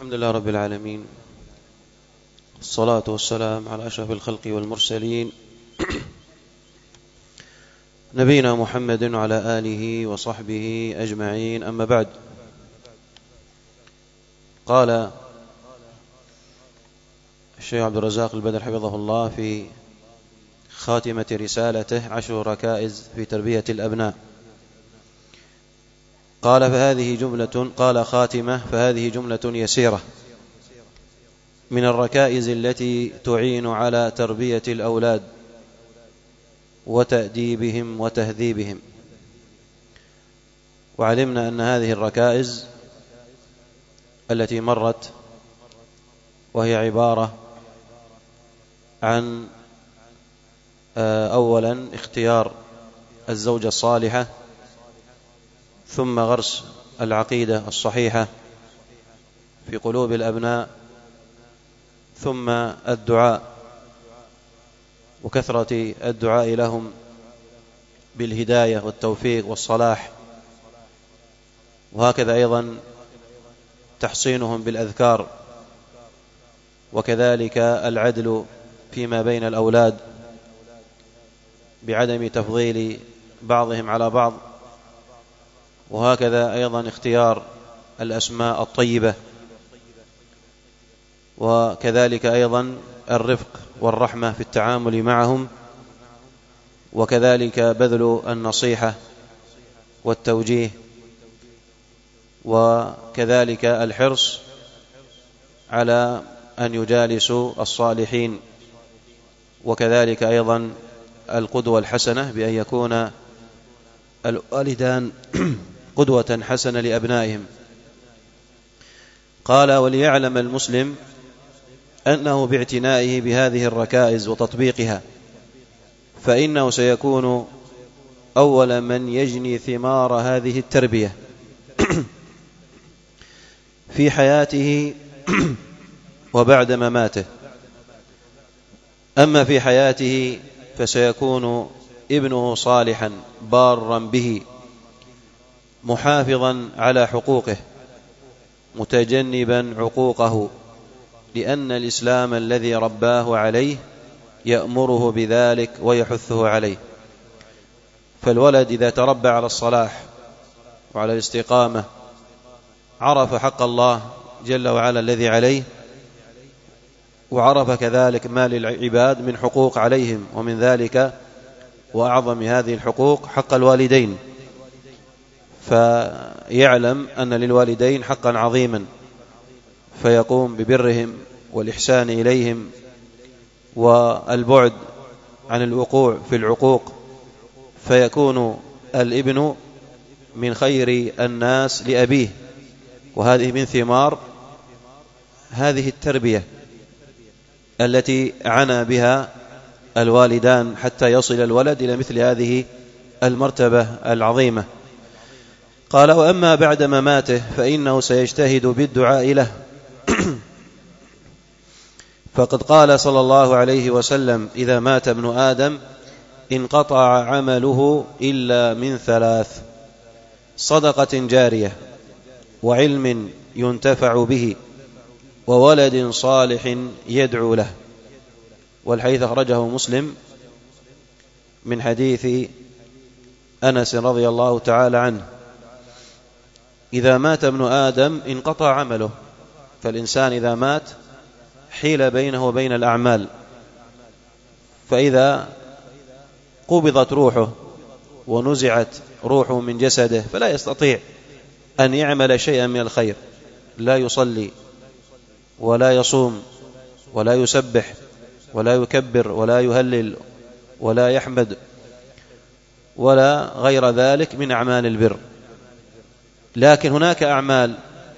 الحمد لله رب العالمين، الصلاة والسلام على أشرف الخلق والمرسلين نبينا محمد وعلى آله وصحبه أجمعين. أما بعد، قال الشيخ عبد الرزاق البدر حفظه الله في خاتمة رسالته 10 ركائز في تربية الأبناء، قال خاتمة: فهذه جملة يسيرة من الركائز التي تعين على تربية الأولاد وتأديبهم وتهذيبهم. وعلمنا أن هذه الركائز التي مرت وهي عبارة عن أولا اختيار الزوجة الصالحة، ثم غرس العقيدة الصحيحة في قلوب الأبناء، ثم الدعاء وكثرة الدعاء لهم بالهداية والتوفيق والصلاح، وهكذا أيضا تحصينهم بالأذكار، وكذلك العدل فيما بين الأولاد بعدم تفضيل بعضهم على بعض، وهكذا أيضا اختيار الأسماء الطيبة، وكذلك أيضا الرفق والرحمة في التعامل معهم، وكذلك بذل النصيحة والتوجيه، وكذلك الحرص على أن يجالسوا الصالحين، وكذلك أيضا القدوة الحسنة بأن يكون الوالدان قدوة حسنة لأبنائهم. قال: وليعلم المسلم أنه باعتنائه بهذه الركائز وتطبيقها فإنه سيكون أول من يجني ثمار هذه التربية في حياته وبعد مماته. أما في حياته فسيكون ابنه صالحا بارا به، محافظا على حقوقه، متجنبا عقوقه، لأن الإسلام الذي رباه عليه يأمره بذلك ويحثه عليه. فالولد إذا تربى على الصلاح وعلى الاستقامة، عرف حق الله جل وعلا الذي عليه، وعرف كذلك ما للعباد من حقوق عليهم، ومن ذلك وأعظم هذه الحقوق حق الوالدين، فيعلم أن للوالدين حقا عظيما، فيقوم ببرهم والإحسان إليهم والبعد عن الوقوع في العقوق، فيكون الابن من خير الناس لأبيه. وهذه من ثمار هذه التربية التي عنى بها الوالدان حتى يصل الولد إلى مثل هذه المرتبة العظيمة. قال: وأما بعد مماته فإنه سيجتهد بالدعاء له فقد قال صلى الله عليه وسلم: إذا مات ابن آدم انقطع عمله إلا من 3: صدقة جارية، وعلم ينتفع به، وولد صالح يدعو له. والحديث أخرجه مسلم من حديث أنس رضي الله تعالى عنه: إذا مات ابن آدم انقطع عمله. فالإنسان إذا مات حيل بينه وبين الأعمال، فإذا قبضت روحه ونزعت روحه من جسده فلا يستطيع أن يعمل شيئا من الخير، لا يصلي ولا يصوم ولا يسبح ولا يكبر ولا يهلل ولا يحمد ولا غير ذلك من أعمال البر. لكن هناك أعمال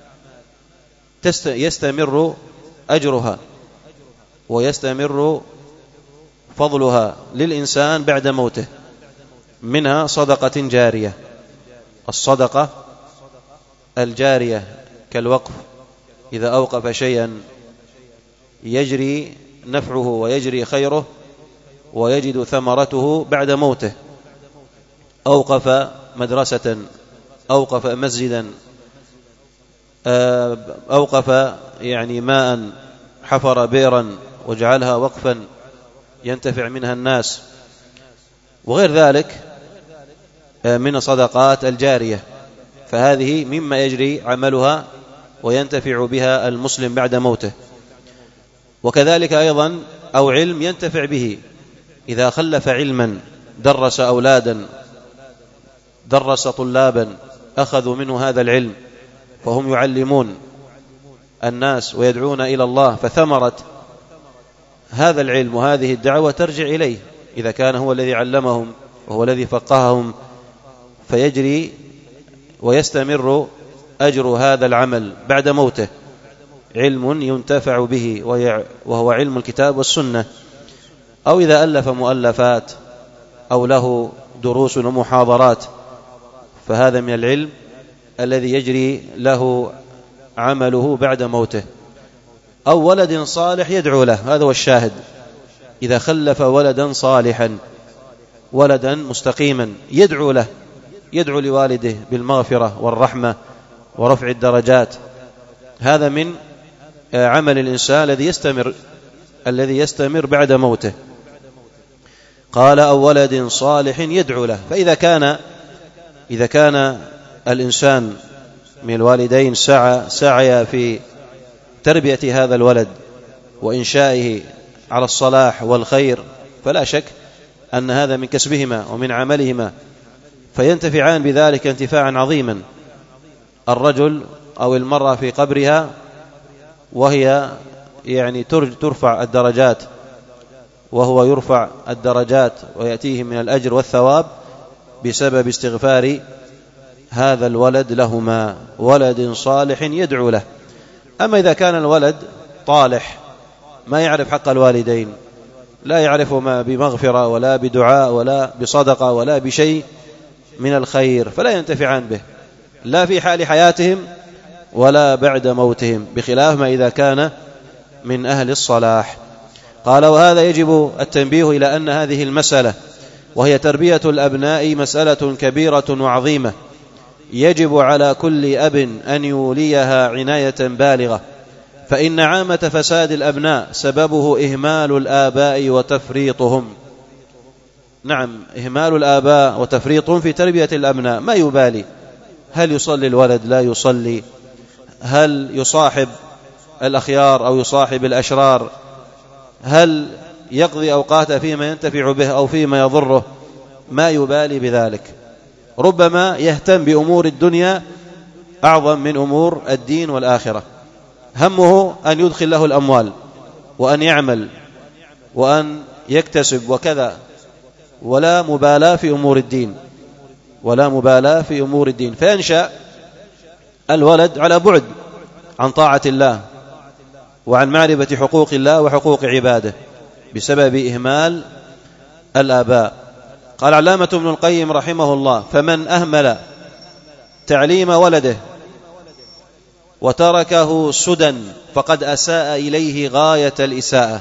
يستمر أجرها ويستمر فضلها للإنسان بعد موته، منها صدقة جارية. الصدقة الجارية كالوقف، إذا أوقف شيئا يجري نفعه ويجري خيره ويجد ثمرته بعد موته. أوقف مدرسة، أوقف مسجدا، أوقف يعني ماء، حفر بئرا وجعلها وقفا ينتفع منها الناس، وغير ذلك من الصدقات الجارية، فهذه مما يجري عملها وينتفع بها المسلم بعد موته. وكذلك أيضا أو علم ينتفع به، إذا خلف علما درس أولادا، درس طلابا أخذوا منه هذا العلم فهم يعلمون الناس ويدعون إلى الله، فثمرة هذا العلم وهذه الدعوة ترجع إليه إذا كان هو الذي علمهم وهو الذي فقههم، فيجري ويستمر أجر هذا العمل بعد موته، علم ينتفع به وهو علم الكتاب والسنة. أو إذا ألف مؤلفات أو له دروس ومحاضرات، فهذا من العلم الذي يجري له عمله بعد موته. أو ولد صالح يدعو له، هذا هو الشاهد، إذا خلف ولدا صالحا، ولدا مستقيما، يدعو له، يدعو لوالده بالمغفرة والرحمة ورفع الدرجات. هذا من عمل الإنسان الذي يستمر بعد موته. قال أو ولد صالح يدعو له. فإذا كان الإنسان من الوالدين سعي في تربية هذا الولد وإنشائه على الصلاح والخير، فلا شك أن هذا من كسبهما ومن عملهما، فينتفعان بذلك انتفاعا عظيما. الرجل أو المرأة في قبرها وهي يعني ترفع الدرجات، وهو يرفع الدرجات ويأتيه من الأجر والثواب بسبب استغفار هذا الولد لهما، ولد صالح يدعو له. أما إذا كان الولد طالح ما يعرف حق الوالدين، لا يعرف ما بمغفرة ولا بدعاء ولا بصدقة ولا بشيء من الخير، فلا ينتفعان به لا في حال حياتهم ولا بعد موتهم، بخلاف ما إذا كان من أهل الصلاح. قال وهذا يجب التنبيه إلى أن هذه المسألة وهي تربية الأبناء مسألة كبيرة وعظيمة، يجب على كل أب أن يوليها عناية بالغة، فإن عامة فساد الأبناء سببه إهمال الآباء وتفريطهم. نعم، إهمال الآباء وتفريطهم في تربية الأبناء، ما يبالي هل يصلي الولد لا يصلي، هل يصاحب الأخيار أو يصاحب الأشرار، هل يقضي أوقاته فيما ينتفع به أو فيما يضره، ما يبالي بذلك. ربما يهتم بأمور الدنيا أعظم من أمور الدين والآخرة، همه أن يدخل له الأموال وأن يعمل وأن يكتسب وكذا، ولا مبالاة في أمور الدين، فينشأ الولد على بعد عن طاعة الله وعن معرفة حقوق الله وحقوق عباده بسبب إهمال الآباء. قال علامة ابن القيم رحمه الله فمن أهمل تعليم ولده وتركه سدى فقد أساء إليه غاية الإساءة.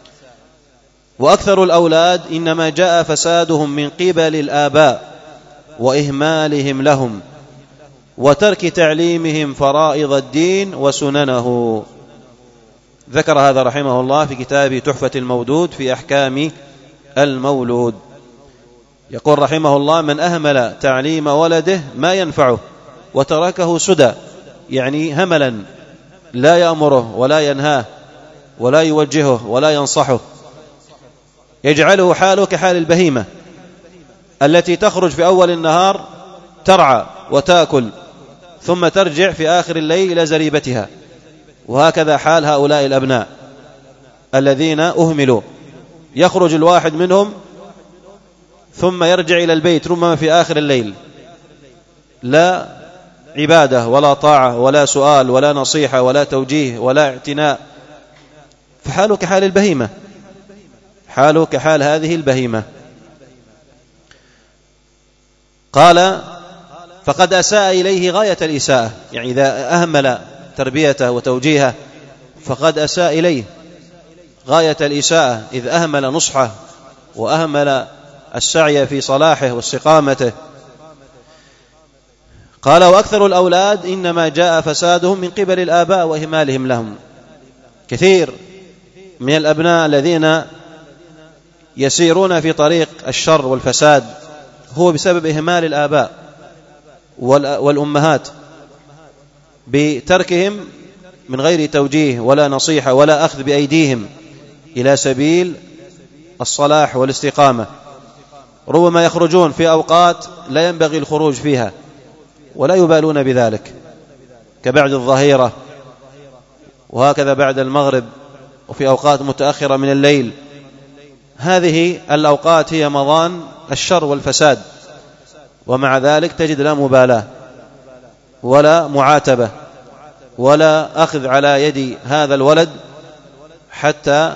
وأكثر الأولاد إنما جاء فسادهم من قبل الآباء وإهمالهم لهم وترك تعليمهم فرائض الدين وسننه. ذكر هذا رحمه الله في كتابه تحفة المودود في أحكام المولود. يقول رحمه الله من أهمل تعليم ولده ما ينفعه وتركه سدى، يعني هملا، لا يأمره ولا ينهاه ولا يوجهه ولا ينصحه، يجعله حاله كحال البهيمة التي تخرج في أول النهار ترعى وتأكل ثم ترجع في آخر الليل إلى زريبتها. وهكذا حال هؤلاء الأبناء الذين أهملوا، يخرج الواحد منهم ثم يرجع إلى البيت ربما في آخر الليل، لا عبادة ولا طاعة ولا سؤال ولا نصيحة ولا توجيه ولا اعتناء، فحاله كحال البهيمة، حاله كحال هذه البهيمة. قال فقد أساء إليه غاية الإساءة، يعني إذا أهمل تربيته وتوجيهه فقد أساء إليه غاية الإساءة، إذ أهمل نصحه وأهمل السعي في صلاحه واستقامته. قال: وأكثر الأولاد إنما جاء فسادهم من قبل الآباء وإهمالهم لهم. كثير من الأبناء الذين يسيرون في طريق الشر والفساد هو بسبب إهمال الآباء والأمهات، بتركهم من غير توجيه ولا نصيحة ولا أخذ بأيديهم إلى سبيل الصلاح والاستقامة. ربما يخرجون في أوقات لا ينبغي الخروج فيها ولا يبالون بذلك، كبعد الظهيرة، وهكذا بعد المغرب، وفي أوقات متأخرة من الليل. هذه الأوقات هي مضان الشر والفساد، ومع ذلك تجد لا مبالاة ولا معاتبة ولا أخذ على يد هذا الولد حتى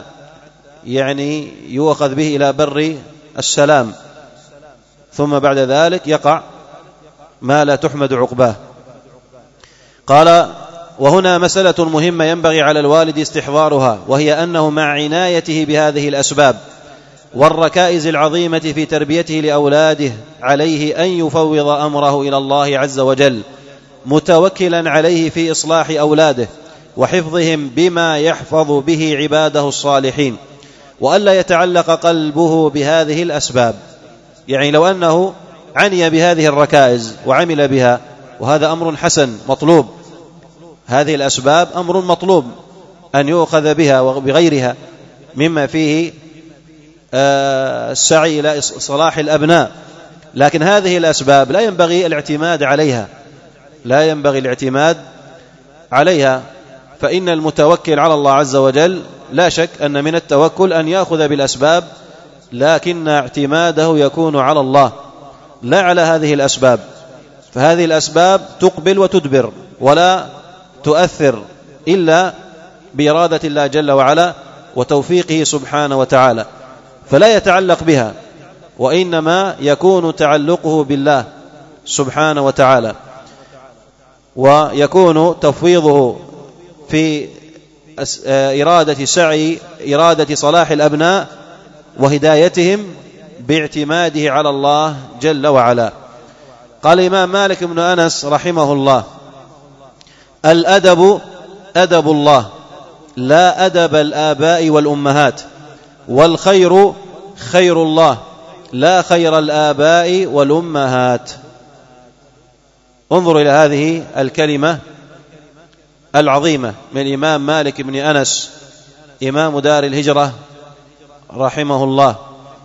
يؤخذ به إلى بر السلام، ثم بعد ذلك يقع ما لا تحمد عقباه. قال: وهنا مسألة مهمة ينبغي على الوالد استحضارها، وهي أنه مع عنايته بهذه الأسباب والركائز العظيمة في تربيته لأولاده عليه أن يفوض أمره إلى الله عز وجل، متوكلا عليه في إصلاح أولاده وحفظهم بما يحفظ به عباده الصالحين، وألا يتعلق قلبه بهذه الأسباب. لو أنه عني بهذه الركائز وعمل بها، وهذا أمر حسن مطلوب، هذه الأسباب أمر مطلوب أن يؤخذ بها وبغيرها مما فيه السعي إلى صلاح الأبناء، لكن هذه الأسباب لا ينبغي الاعتماد عليها، فإن المتوكل على الله عز وجل لا شك أن من التوكل أن يأخذ بالأسباب، لكن اعتماده يكون على الله لا على هذه الأسباب. فهذه الأسباب تقبل وتدبر ولا تؤثر إلا بإرادة الله جل وعلا وتوفيقه سبحانه وتعالى، فلا يتعلق بها، وإنما يكون تعلقه بالله سبحانه وتعالى، ويكون تفويضه في إرادة صلاح الأبناء وهدايتهم باعتماده على الله جل وعلا. قال الإمام مالك بن أنس رحمه الله: الأدب أدب الله، لا أدب الآباء والأمهات، والخير خير الله، لا خير الآباء والأمهات. انظروا إلى هذه الكلمة العظيمة من الإمام مالك بن أنس إمام دار الهجرة رحمه الله.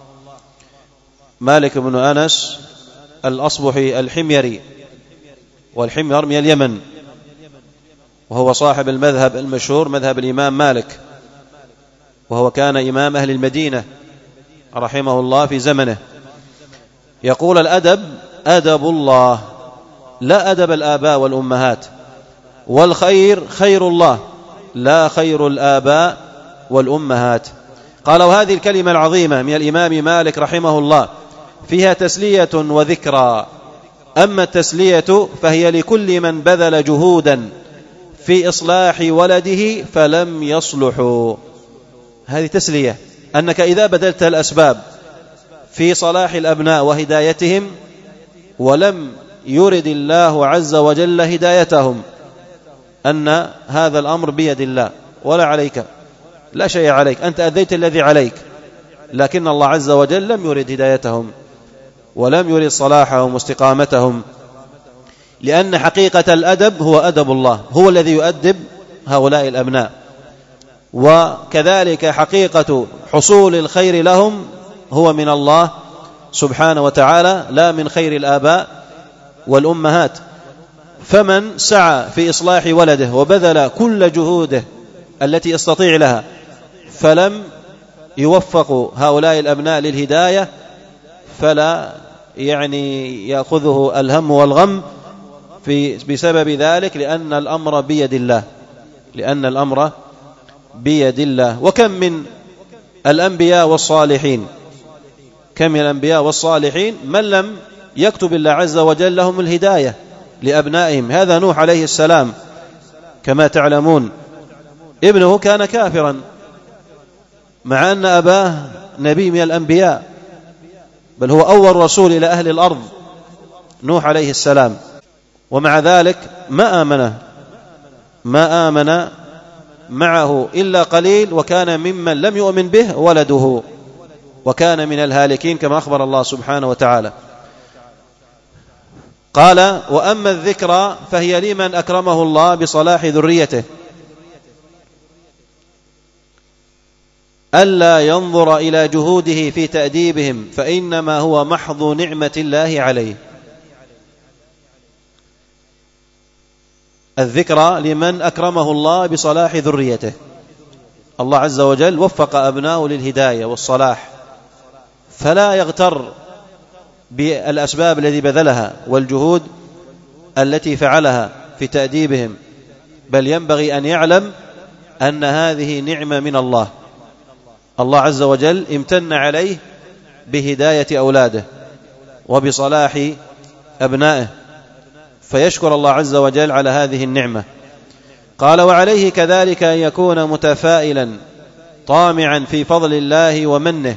مالك بن أنس الأصبحي الحميري، والحمير من اليمن، وهو صاحب المذهب المشهور مذهب الإمام مالك، وهو كان إمام أهل المدينة رحمه الله في زمنه. يقول: الأدب أدب الله، لا أدب الآباء والأمهات، والخير خير الله، لا خير الآباء والأمهات. قال: وهذه الكلمة العظيمة من الإمام مالك رحمه الله فيها تسلية وذكرى. أما التسلية فهي لكل من بذل جهودا في إصلاح ولده فلم يصلحوا. هذه تسلية، أنك إذا بذلت الأسباب في صلاح الأبناء وهدايتهم ولم يرد الله عز وجل هدايتهم، أن هذا الأمر بيد الله ولا عليك، لا شيء عليك، أنت أديت الذي عليك، لكن الله عز وجل لم يرد هدايتهم ولم يرد صلاحهم واستقامتهم، لأن حقيقة الأدب هو أدب الله، هو الذي يؤدب هؤلاء الأبناء، وكذلك حقيقة حصول الخير لهم هو من الله سبحانه وتعالى، لا من خير الآباء والأمهات. فمن سعى في إصلاح ولده وبذل كل جهوده التي يستطيع لها فلم يوفق هؤلاء الأبناء للهداية، فلا يأخذه الهم والغم بسبب ذلك، لأن الأمر بيد الله. وكم من الأنبياء والصالحين من لم يكتب الله عز وجل لهم الهداية لأبنائهم. هذا نوح عليه السلام كما تعلمون، ابنه كان كافرا مع أن أباه نبي من الأنبياء، بل هو أول رسول إلى أهل الأرض نوح عليه السلام. ومع ذلك ما آمن معه إلا قليل، وكان ممن لم يؤمن به ولده، وكان من الهالكين كما أخبر الله سبحانه وتعالى. قال: وأما الذكرى فهي لمن أكرمه الله بصلاح ذريته، ألا ينظر إلى جهوده في تأديبهم، فإنما هو محض نعمة الله عليه. الذكرى لمن أكرمه الله بصلاح ذريته، الله عز وجل وفق أبناءه للهداية والصلاح، فلا يغتر بالأسباب التي بذلها والجهود التي فعلها في تأديبهم، بل ينبغي أن يعلم أن هذه نعمة من الله. الله عز وجل امتن عليه بهداية أولاده وبصلاح أبنائه، فيشكر الله عز وجل على هذه النعمة. قال: وعليه كذلك أن يكون متفائلا طامعا في فضل الله ومنه،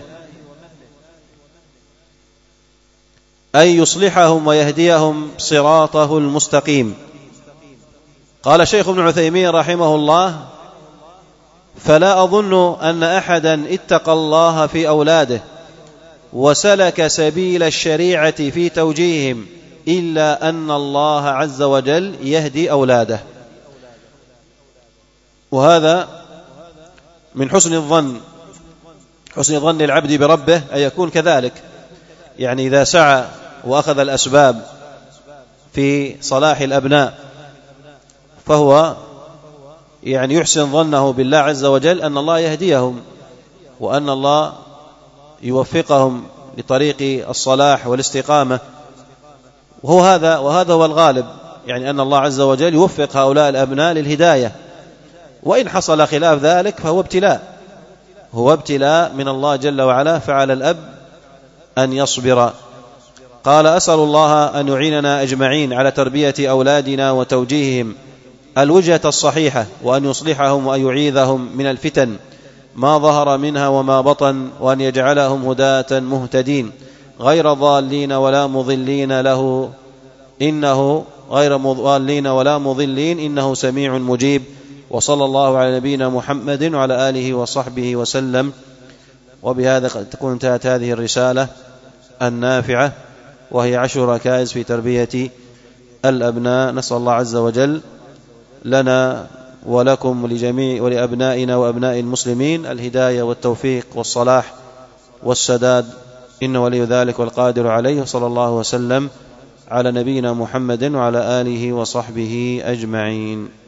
أن يصلحهم ويهديهم صراطه المستقيم. قال شيخ ابن عثيمين رحمه الله: فلا أظن أن أحدا اتقى الله في أولاده وسلك سبيل الشريعة في توجيههم إلا أن الله عز وجل يهدي أولاده. وهذا من حسن ظن العبد بربه أن يكون كذلك، يعني إذا سعى وأخذ الأسباب في صلاح الأبناء فهو يعني يحسن ظنه بالله عز وجل أن الله يهديهم، وأن الله يوفقهم لطريق الصلاح والاستقامة. وهذا هو الغالب، يعني أن الله عز وجل يوفق هؤلاء الأبناء للهداية، وإن حصل خلاف ذلك فهو ابتلاء من الله جل وعلا، فعلى الأب أن يصبر. قال: أسأل الله أن يعيننا أجمعين على تربية أولادنا وتوجيههم الوجهة الصحيحة، وأن يصلحهم وأن يعيذهم من الفتن ما ظهر منها وما بطن، وأن يجعلهم هداة مهتدين غير ضالين ولا مضلين له، إنه غير مضالين ولا مضلين، إنه سميع مجيب. وصلى الله على نبينا محمد وعلى آله وصحبه وسلم. وبهذا قد تكون انتهت هذه الرسالة النافعة، وهي 10 ركائز في تربية الأبناء. نسأل الله عز وجل لنا ولكم ولأبنائنا وأبناء المسلمين الهداية والتوفيق والصلاح والسداد، إنه ولي ذلك والقادر عليه. صلى الله وسلم على نبينا محمد وعلى آله وصحبه أجمعين.